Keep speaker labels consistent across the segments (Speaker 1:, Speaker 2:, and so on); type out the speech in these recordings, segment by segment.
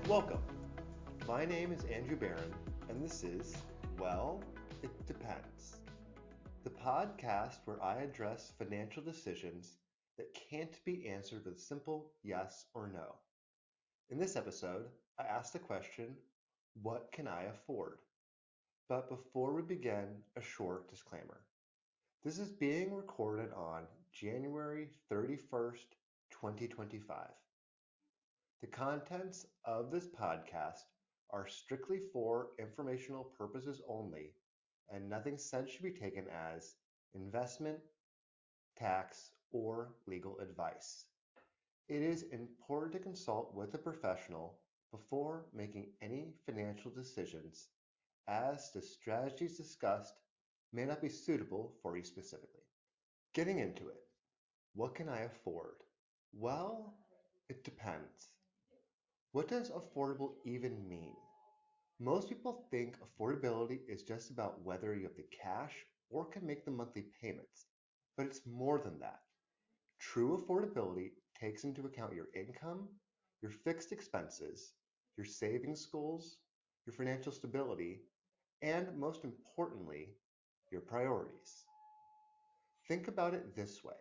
Speaker 1: Welcome. My name is Andrew Barron, and this is, well, it depends. The podcast where I address financial decisions that can't be answered with a simple yes or no. In this episode, I ask the question, what can I afford? But before we begin, a short disclaimer. This is being recorded on January 31st, 2025. The contents of this podcast are strictly for informational purposes only, and nothing said should be taken as investment, tax, or legal advice. It is important to consult with a professional before making any financial decisions, as the strategies discussed may not be suitable for you specifically. Getting into it, what can I afford? Well, it depends. What does affordable even mean? Most people think affordability is just about whether you have the cash or can make the monthly payments, but it's more than that. True affordability takes into account your income, your fixed expenses, your savings goals, your financial stability, and most importantly, your priorities. Think about it this way.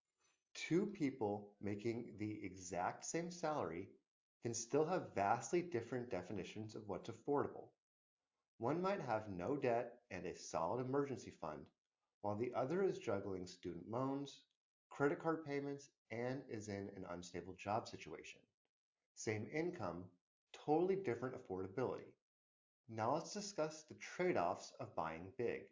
Speaker 1: Two people making the exact same salary can still have vastly different definitions of what's affordable. One might have no debt and a solid emergency fund, while the other is juggling student loans, credit card payments, and is in an unstable job situation. Same income, totally different affordability. Now let's discuss the trade-offs of buying big.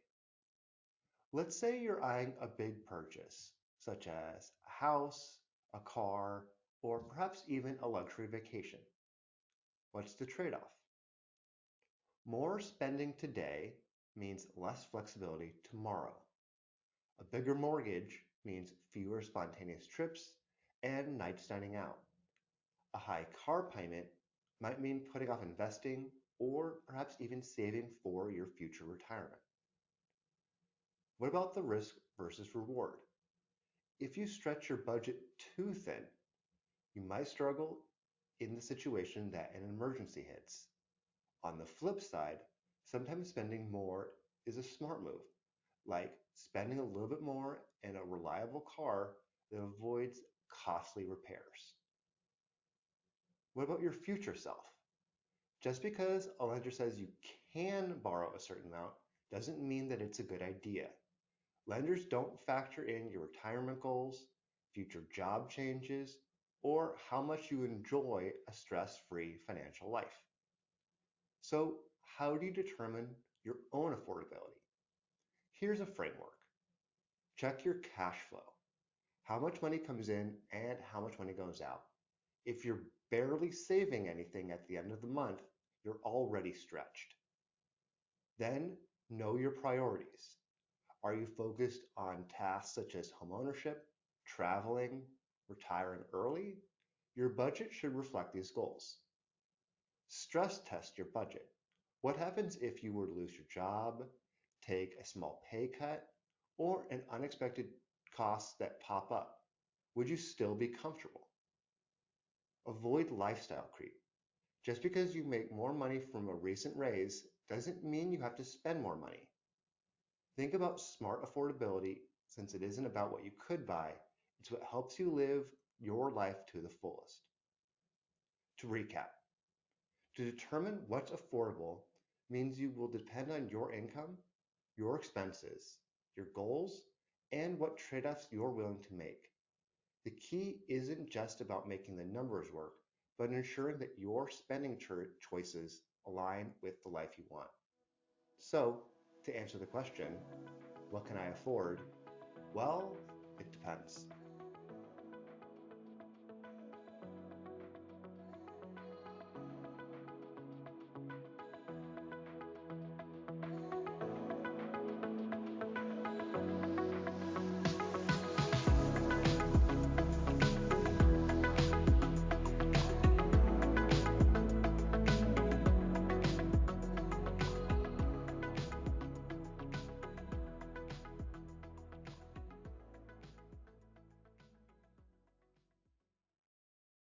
Speaker 1: Let's say you're eyeing a big purchase, such as a house, a car, or perhaps even a luxury vacation. What's the trade-off? More spending today means less flexibility tomorrow. A bigger mortgage means fewer spontaneous trips and nights dining out. A high car payment might mean putting off investing or perhaps even saving for your future retirement. What about the risk versus reward? If you stretch your budget too thin, you might struggle in the situation that an emergency hits. On the flip side, sometimes spending more is a smart move, like spending a little bit more in a reliable car that avoids costly repairs. What about your future self? Just because a lender says you can borrow a certain amount doesn't mean that it's a good idea. Lenders don't factor in your retirement goals, future job changes, or how much you enjoy a stress-free financial life. So, how do you determine your own affordability? Here's a framework. Check your cash flow. How much money comes in and how much money goes out. If you're barely saving anything at the end of the month, you're already stretched. Then know your priorities. Are you focused on tasks such as homeownership, traveling, retiring early? Your budget should reflect these goals. Stress test your budget. What happens if you were to lose your job, take a small pay cut, or an unexpected costs that pop up? Would you still be comfortable? Avoid lifestyle creep. Just because you make more money from a recent raise doesn't mean you have to spend more money. Think about smart affordability since it isn't about what you could buy, it's what helps you live your life to the fullest. To recap, to determine what's affordable means you will depend on your income, your expenses, your goals, and what trade-offs you're willing to make. The key isn't just about making the numbers work, but ensuring that your spending choices align with the life you want. So, to answer the question, what can I afford? Well, it depends.